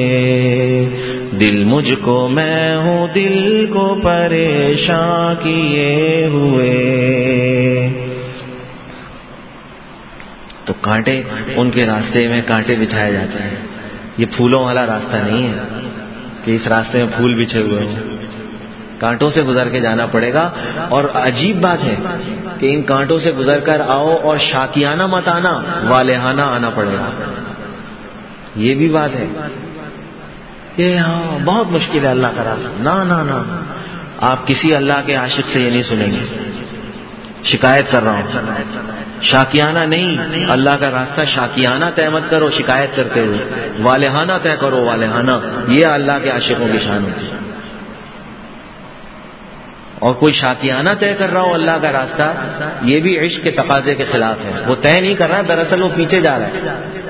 دل مجھ کو میں ہوں دل کو پریشان کیے ہوئے. تو کانٹے ان کے راستے میں کانٹے بچھائے جاتے ہیں. یہ پھولوں والا راستہ نہیں ہے کہ اس راستے میں پھول بچھے ہوئے ہوں. کانٹوں سے گزر کے جانا پڑے گا. اور عجیب بات ہے کہ ان کانٹوں سے گزر کر آؤ اور شاکیانہ مت آنا، والہانہ آنا پڑے گا. یہ بھی بات ہے کہ ہاں بہت مشکل ہے اللہ کا راستہ. نہ نہ نہ آپ کسی اللہ کے عاشق سے یہ نہیں سنیں گے. شکایت کر رہا ہوں، شاکیانہ نہیں. اللہ کا راستہ شاکیانہ طے مت کرو شکایت کرتے ہوئے، والہانہ طے کرو. والہانہ یہ اللہ کے عاشقوں کی شان ہوتی ہے. اور کوئی شاکیانہ طے کر رہا ہو اللہ کا راستہ، یہ بھی عشق کے تقاضے کے خلاف ہے. وہ طے نہیں کر رہا، دراصل وہ پیچھے جا رہا ہے.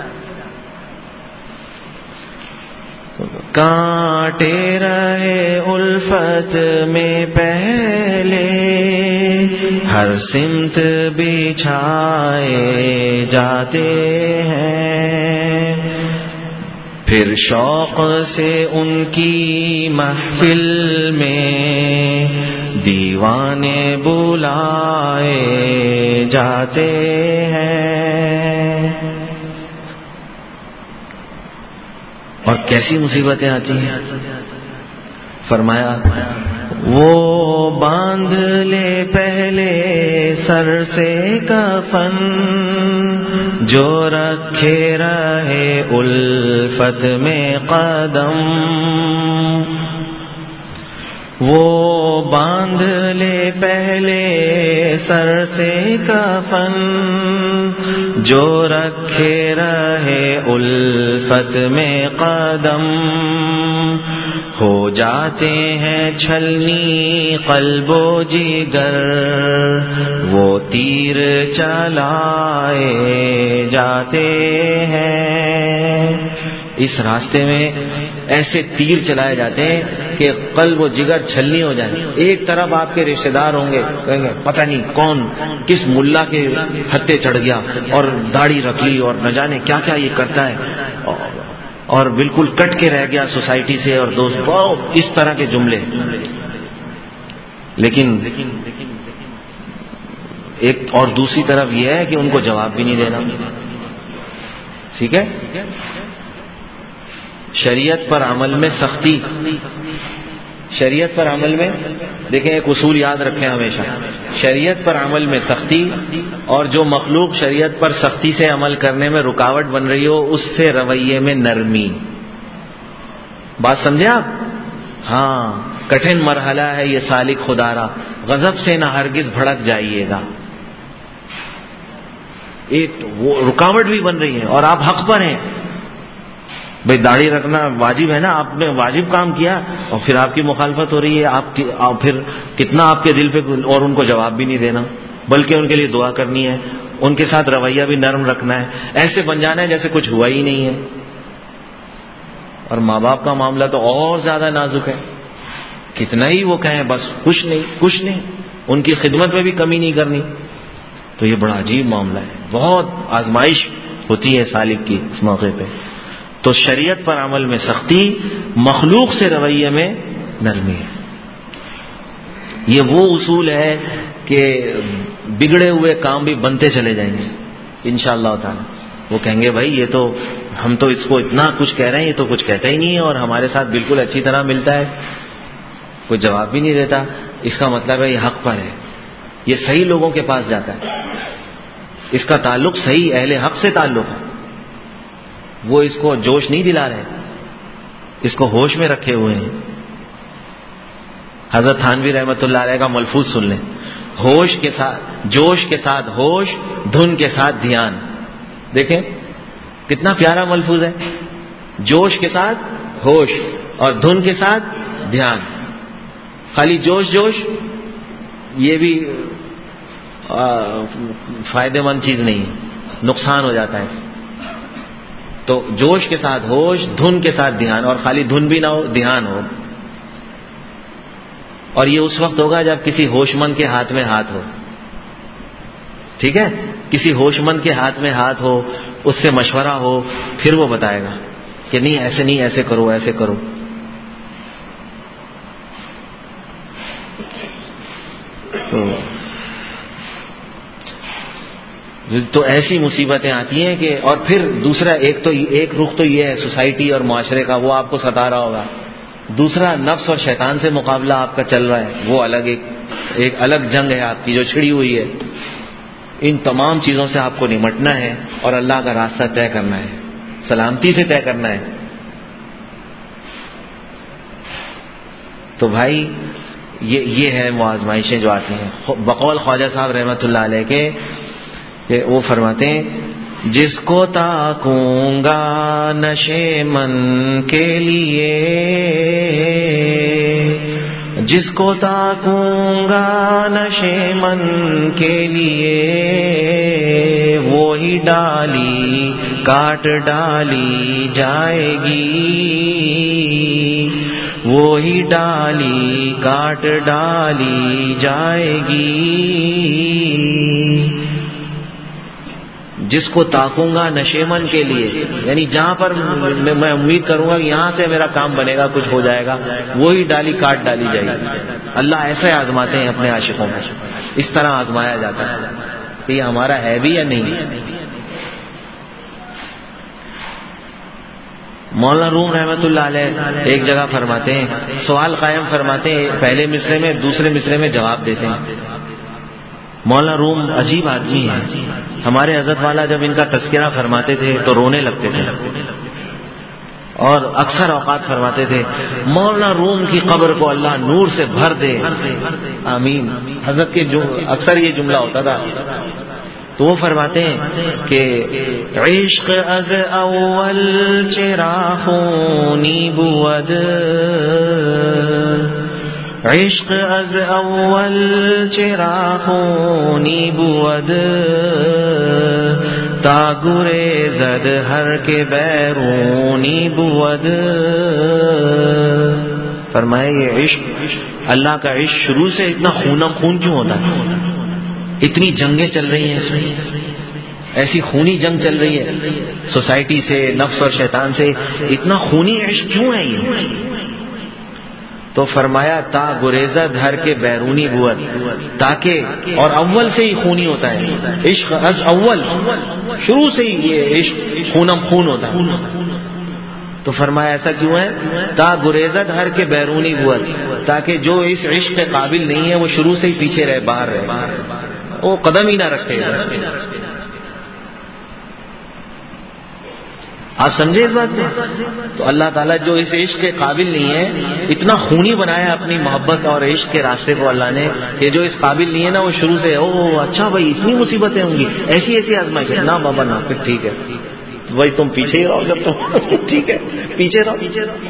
کانٹے رہے الفت میں پہلے، ہر سمت بچھائے جاتے ہیں. پھر شوق سے ان کی محفل میں دیوانے بلائے جاتے ہیں. اور کیسی مصیبتیں آتی ہیں. فرمایا وہ باندھ لے پہلے سر سے کفن، جو رکھے رہے الفت میں قدم، وہ باندھ لے پہلے سر سے کفن، جو رکھے رہے الفت میں قدم، ہو جاتے ہیں چھلنی قلب و جگر، وہ تیر چلائے جاتے ہیں۔ اس راستے میں ایسے تیر چلائے جاتے ہیں کہ قلب و جگر چھلنی ہو جائے۔ ایک طرف آپ کے رشتہ دار ہوں گے، کہیں گے پتہ نہیں کون کس ملا کے ہتھے چڑھ گیا اور داڑھی رکھ لی اور نہ جانے کیا کیا یہ کرتا ہے، اور بالکل کٹ کے رہ گیا سوسائٹی سے، اور دوست بہت اس طرح کے جملے۔ لیکن ایک اور دوسری طرف یہ ہے کہ ان کو جواب بھی نہیں دینا، ٹھیک ہے۔ شریعت پر عمل میں سختی، شریعت پر عمل میں دیکھیں ایک اصول یاد رکھیں ہمیشہ، شریعت پر عمل میں سختی، اور جو مخلوق شریعت پر سختی سے عمل کرنے میں رکاوٹ بن رہی ہو اس سے رویے میں نرمی۔ بات سمجھے آپ؟ ہاں، کٹھن مرحلہ ہے یہ سالک خدارا، غضب سے نہ ہرگز بھڑک جائیے گا۔ ایک وہ رکاوٹ بھی بن رہی ہے اور آپ حق پر ہیں، بھئی داڑھی رکھنا واجب ہے نا، آپ نے واجب کام کیا اور پھر آپ کی مخالفت ہو رہی ہے، آپ کی پھر کتنا آپ کے دل پہ، اور ان کو جواب بھی نہیں دینا بلکہ ان کے لیے دعا کرنی ہے، ان کے ساتھ رویہ بھی نرم رکھنا ہے، ایسے بن جانا ہے جیسے کچھ ہوا ہی نہیں ہے۔ اور ماں باپ کا معاملہ تو اور زیادہ نازک ہے، کتنا ہی وہ کہیں بس کچھ نہیں کچھ نہیں، ان کی خدمت میں بھی کمی نہیں کرنی۔ تو یہ بڑا عجیب معاملہ ہے، بہت آزمائش ہوتی ہے سالک کی اس موقع پہ۔ تو شریعت پر عمل میں سختی، مخلوق سے رویے میں نرمی ہے۔ یہ وہ اصول ہے کہ بگڑے ہوئے کام بھی بنتے چلے جائیں گے انشاءاللہ تعالی۔ وہ کہیں گے بھائی یہ تو ہم تو اس کو اتنا کچھ کہہ رہے ہیں، یہ تو کچھ کہتا ہی نہیں ہے اور ہمارے ساتھ بالکل اچھی طرح ملتا ہے، کوئی جواب بھی نہیں دیتا، اس کا مطلب ہے یہ حق پر ہے، یہ صحیح لوگوں کے پاس جاتا ہے، اس کا تعلق صحیح اہل حق سے تعلق ہے، وہ اس کو جوش نہیں دلا رہے، اس کو ہوش میں رکھے ہوئے ہیں۔ حضرت تھانوی رحمۃ اللہ علیہ کا ملفوظ سن لیں، ہوش کے ساتھ جوش کے ساتھ ہوش، دھن کے ساتھ دھیان۔ دیکھیں کتنا پیارا ملفوظ ہے، جوش کے ساتھ ہوش اور دھن کے ساتھ دھیان۔ خالی جوش جوش یہ بھی فائدہ مند چیز نہیں ہے، نقصان ہو جاتا ہے۔ تو جوش کے ساتھ ہوش، دھن کے ساتھ دھیان، اور خالی دھن بھی نہ ہو دھیان ہو۔ اور یہ اس وقت ہوگا جب کسی ہوش مند کے ہاتھ میں ہاتھ ہو، ٹھیک ہے، کسی ہوش مند کے ہاتھ میں ہاتھ ہو، اس سے مشورہ ہو، پھر وہ بتائے گا کہ نہیں ایسے نہیں، ایسے کرو ایسے کرو۔ تو تو ایسی مصیبتیں آتی ہیں کہ، اور پھر دوسرا ایک تو ایک رخ تو یہ ہے سوسائٹی اور معاشرے کا، وہ آپ کو ستا رہا ہوگا، دوسرا نفس اور شیطان سے مقابلہ آپ کا چل رہا ہے، وہ الگ ایک ایک الگ جنگ ہے آپ کی جو چھڑی ہوئی ہے۔ ان تمام چیزوں سے آپ کو نمٹنا ہے اور اللہ کا راستہ طے کرنا ہے، سلامتی سے طے کرنا ہے۔ تو بھائی یہ یہ ہے معازمائشیں جو آتی ہیں۔ بقول خواجہ صاحب رحمۃ اللہ علیہ کے کہ وہ فرماتے ہیں، جس کو تاکوں گا نشے من کے لیے، جس کو تاکوں گا نشے من کے لیے، وہی ڈالی کاٹ ڈالی جائے گی، وہی ڈالی کاٹ ڈالی جائے گی۔ جس کو تاکوں گا نشیمن کے لیے، یعنی جہاں پر میں امید کروں گا کہ یہاں سے میرا کام بنے گا، کچھ ہو جائے گا، وہی ڈالی کاٹ ڈالی جائے گی۔ اللہ ایسے آزماتے ہیں اپنے عاشقوں میں، اس طرح آزمایا جاتا ہے کہ یہ ہمارا ہے بھی یا نہیں۔ مولانا روم رحمۃ اللہ علیہ ایک جگہ فرماتے ہیں، سوال قائم فرماتے ہیں، پہلے مصرے میں دوسرے مصرے میں جواب دیتے ہیں، مولانا روم عجیب آدمی ہے. ہمارے حضرت والا جب ان کا تذکرہ فرماتے تھے تو رونے لگتے تھے اور اکثر اوقات فرماتے تھے مولانا روم کی قبر کو اللہ نور سے بھر دے, آمین. حضرت کے جو اکثر یہ جملہ ہوتا تھا. تو وہ فرماتے ہیں کہ عشق از اول چراغونی بود, عشق از اول چراغونی بود, تا گریزد ہر کے بیرونی بود. فرمائے یہ عشق, اللہ کا عشق شروع سے اتنا خونم خون کیوں ہوتا ہے؟ اتنی جنگیں چل رہی ہیں اس میں, ایسی خونی جنگ چل رہی ہے سوسائٹی سے, نفس اور شیطان سے, اتنا خونی عشق کیوں ہے یہ؟ تو فرمایا تا گریزہ دھر کے بیرونی بود, تاکہ, اور اول سے ہی خونی ہوتا ہے عشق, از اول شروع سے ہی یہ عشق خونم خون ہوتا ہے. تو فرمایا ایسا کیوں ہے؟ تا گریزہ دھر کے بیرونی بود, تاکہ جو اس عشق کے قابل نہیں ہے وہ شروع سے ہی پیچھے رہے, باہر رہے, وہ قدم ہی نہ رکھے. آپ سمجھے اس بات کو؟ تو اللہ تعالیٰ جو اس عشق کے قابل نہیں ہے, اتنا خونی بنایا اپنی محبت اور عشق کے راستے کو اللہ نے, کہ جو اس قابل نہیں ہے نا وہ شروع سے او اچھا بھائی اتنی مصیبتیں ہوں گی, ایسی ایسی آزمائش ہے, نہ بابا نہ, پھر ٹھیک ہے بھائی تم پیچھے ہی رہو, جب تم ٹھیک ہے پیچھے رہو.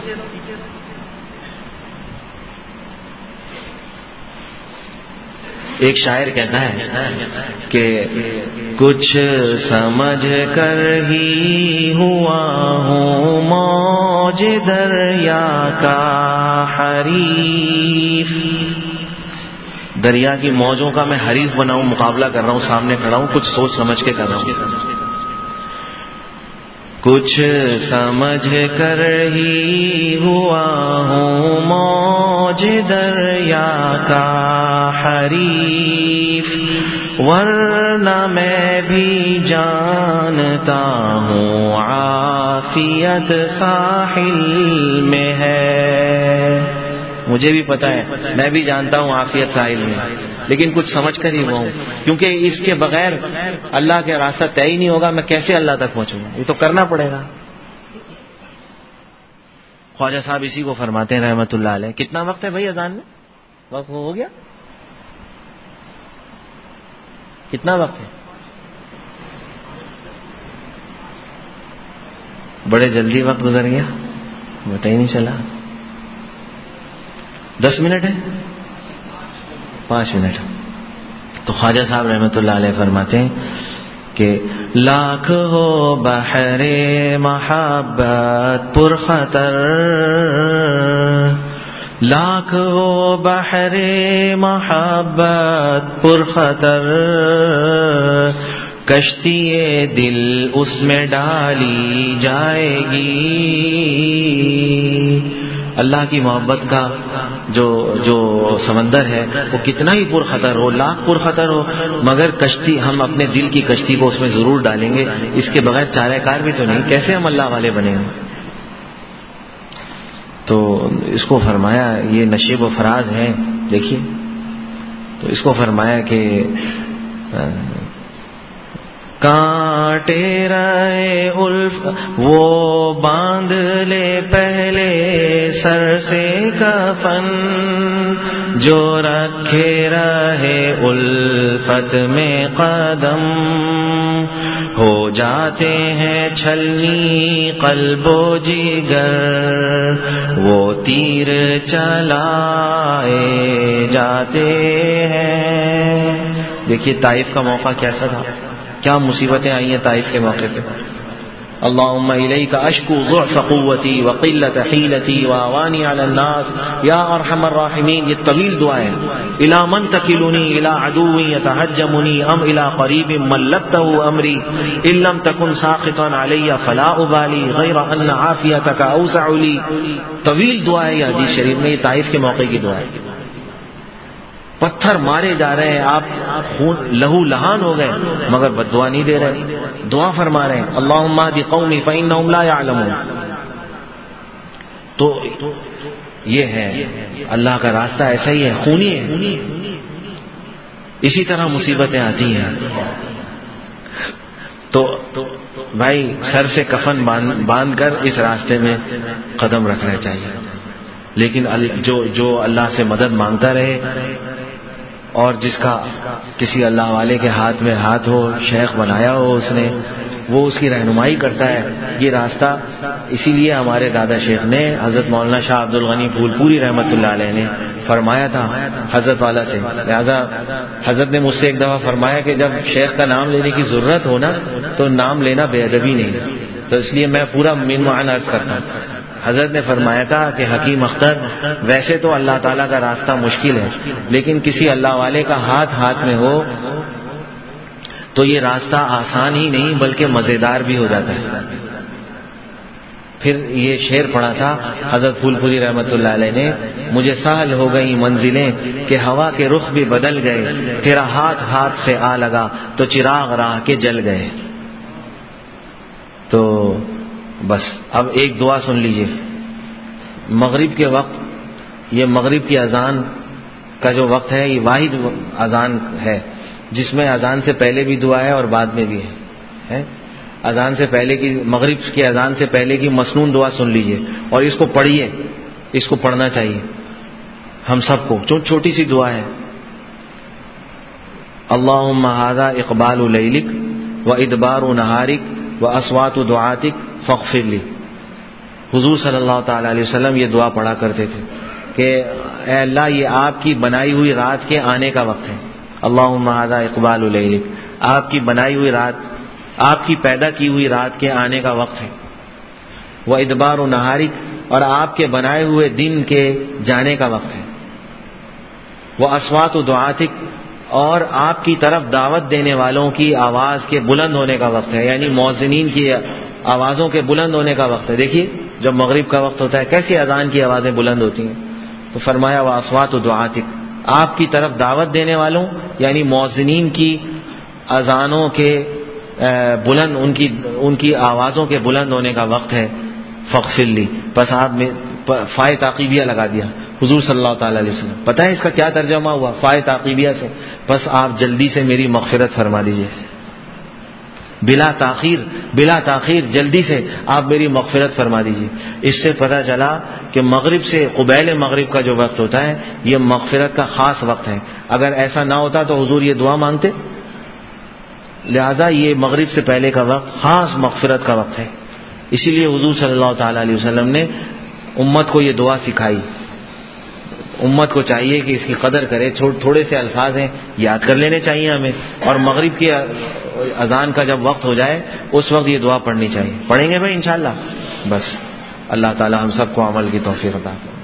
ایک شاعر کہتا ہے کہ کچھ سمجھ کر ہی ہوا ہوں موج دریا کا حریف, دریا کی موجوں کا میں حریف بنا ہوں, مقابلہ کر رہا ہوں, سامنے کھڑا ہوں, کچھ سوچ سمجھ کے کر رہا ہوں. کچھ سمجھ کر ہی ہوا ہوں موج دریا کا حریف, ورنہ میں بھی جانتا ہوں عافیت ساحل میں ہے. مجھے بھی پتا ہے, میں بھی جانتا ہوں عافیت ساحل میں, لیکن کچھ سمجھ کر ہی ہوا ہوں, کیونکہ اس کے بغیر اللہ کے راستہ طے ہی نہیں ہوگا. میں کیسے اللہ تک پہنچوں گا؟ یہ تو کرنا پڑے گا. خواجہ صاحب اسی کو فرماتے ہیں رحمت اللہ علیہ. کتنا وقت ہے بھائی اذان میں؟ وقت ہو گیا؟ کتنا وقت ہے؟ بڑے جلدی وقت گزر گیا, پتہ ہی نہیں چلا. دس منٹ ہے, پانچ منٹ. تو خواجہ صاحب رحمت اللہ علیہ فرماتے ہیں کہ لاکھ ہو بحر محبت پر خطر, لاکھ ہو بحر محبت پر خطر, کشتی دل اس میں ڈالی جائے گی. اللہ کی محبت کا جو جو سمندر ہے وہ کتنا ہی پر خطر ہو, لاکھ پر خطر ہو, مگر کشتی, ہم اپنے دل کی کشتی کو اس میں ضرور ڈالیں گے. اس کے بغیر چارہ کار بھی تو نہیں, کیسے ہم اللہ والے بنے گے؟ تو اس کو فرمایا یہ نشیب و فراز ہے. دیکھیے تو اس کو فرمایا کہ کانٹے رہے الف وہ باندھ لے پہلے سر سے کفن, جو رکھے رہے الفت میں قدم, ہو جاتے ہیں چھلنی قلب و جگر, وہ تیر چلائے جاتے ہیں. دیکھیے طائف کا موقع کیسا تھا, کیا مصیبتیں آئی ہیں طائف کے موقع پہ. اللہم الیک اشکو ضعف قوتی وقلت حیلتی واوانی علی الناس یا ارحم الراحمین. یہ طویل دعا ہے. الی من تکلنی الی عدو یتہجمنی ام الی قریب ملکتہ امری ان لم تکن ساخطا علی فلا ابالی غیر ان عافیتک اوسع لی. طویل دعا ہے یہ حدیث شریف میں, یہ طائف کے موقع کی دعا ہے. پتھر مارے جا رہے ہیں, آپ خون لہو لہان ہو گئے, مگر بد دعا نہیں دے رہے, دعا فرما رہے ہیں اللہم اہد قومی فانہم لا یعلمون. تو یہ ہے اللہ کا راستہ, ایسا ہی ہے, خونی ہے. اسی طرح مصیبتیں آتی ہیں. تو بھائی سر سے کفن باندھ کر اس راستے میں قدم رکھنا چاہیے. لیکن جو جو اللہ سے مدد مانگتا رہے اور جس کا کسی اللہ والے کے ہاتھ میں ہاتھ ہو، شیخ بنایا ہو اس نے، وہ اس کی رہنمائی کرتا ہے یہ راستہ. اسی لیے ہمارے دادا شیخ نے حضرت مولانا شاہ عبد الغنی پھول پوری رحمۃ اللہ علیہ نے فرمایا تھا حضرت والا سے. لہذا حضرت نے مجھ سے ایک دفعہ فرمایا کہ جب شیخ کا نام لینے کی ضرورت ہو نا تو نام لینا بے ادبی نہیں. تو اس لیے میں پورا من معان عرض کرتا ہوں. حضرت نے فرمایا تھا کہ حکیم اختر، ویسے تو اللہ تعالیٰ کا راستہ مشکل ہے، لیکن کسی اللہ والے کا ہاتھ ہاتھ میں ہو تو یہ راستہ آسان ہی نہیں بلکہ مزیدار بھی ہو جاتا ہے. پھر یہ شعر پڑھا تھا حضرت پھول پوری رحمۃ اللہ علیہ نے، مجھے سہل ہو گئی منزلیں کہ ہوا کے رخ بھی بدل گئے، تیرا ہاتھ ہاتھ سے آ لگا تو چراغ راہ کے جل گئے. تو بس اب ایک دعا سن لیجئے. مغرب کے وقت، یہ مغرب کی اذان کا جو وقت ہے یہ واحد اذان ہے جس میں اذان سے پہلے بھی دعا ہے اور بعد میں بھی ہے. اذان سے پہلے کی، مغرب کی اذان سے پہلے کی مسنون دعا سن لیجئے اور اس کو پڑھیے. اس کو پڑھنا چاہیے ہم سب کو. چھوٹی سی دعا ہے، اللہم ھذا اقبال لیلک و ادبار نہارک و اصوات دعاتک فاغفر لی. حضور صلی اللہ تعالی علیہ وسلم یہ دعا پڑھا کرتے تھے کہ اے اللہ یہ آپ کی بنائی ہوئی رات کے آنے کا وقت ہے. اللہم ھذا اقبال لیلک، آپ کی بنائی ہوئی رات، آپ کی پیدا کی ہوئی رات کے آنے کا وقت ہے. وہ ادبار و نہارک، اور آپ کے بنائے ہوئے دن کے جانے کا وقت ہے. وہ اصوات و دعاتک، اور آپ کی طرف دعوت دینے والوں کی آواز کے بلند ہونے کا وقت ہے، یعنی مؤذنین کی آوازوں کے بلند ہونے کا وقت ہے. دیکھیے جب مغرب کا وقت ہوتا ہے کیسی اذان کی آوازیں بلند ہوتی ہیں. تو فرمایا وہ اصوات و دعاتک، آپ کی طرف دعوت دینے والوں یعنی مؤذنین کی اذانوں کے بلند، ان کی ان کی آوازوں کے بلند ہونے کا وقت ہے. فاغفر لی، بس آپ میں فائے تعقیبیہ لگا دیا حضور صلی اللہ تعالی علیہ وسلم. پتہ ہے اس کا کیا ترجمہ ہوا فائے تعقیبیہ سے؟ بس آپ جلدی سے میری مغفرت فرما دیجئے، بلا تاخیر، بلا تاخیر جلدی سے آپ میری مغفرت فرما دیجئے. اس سے پتہ چلا کہ مغرب سے قبیل مغرب کا جو وقت ہوتا ہے یہ مغفرت کا خاص وقت ہے. اگر ایسا نہ ہوتا تو حضور یہ دعا مانگتے؟ لہذا یہ مغرب سے پہلے کا وقت خاص مغفرت کا وقت ہے. اسی لیے حضور صلی اللہ تعالی علیہ وسلم نے امت کو یہ دعا سکھائی. امت کو چاہیے کہ اس کی قدر کرے. تھوڑے سے الفاظ ہیں یاد کر لینے چاہیے ہمیں، اور مغرب کی اذان کا جب وقت ہو جائے اس وقت یہ دعا پڑھنی چاہیے. پڑھیں گے بھائی انشاءاللہ. بس اللہ تعالی ہم سب کو عمل کی توفیق عطا فرمائے.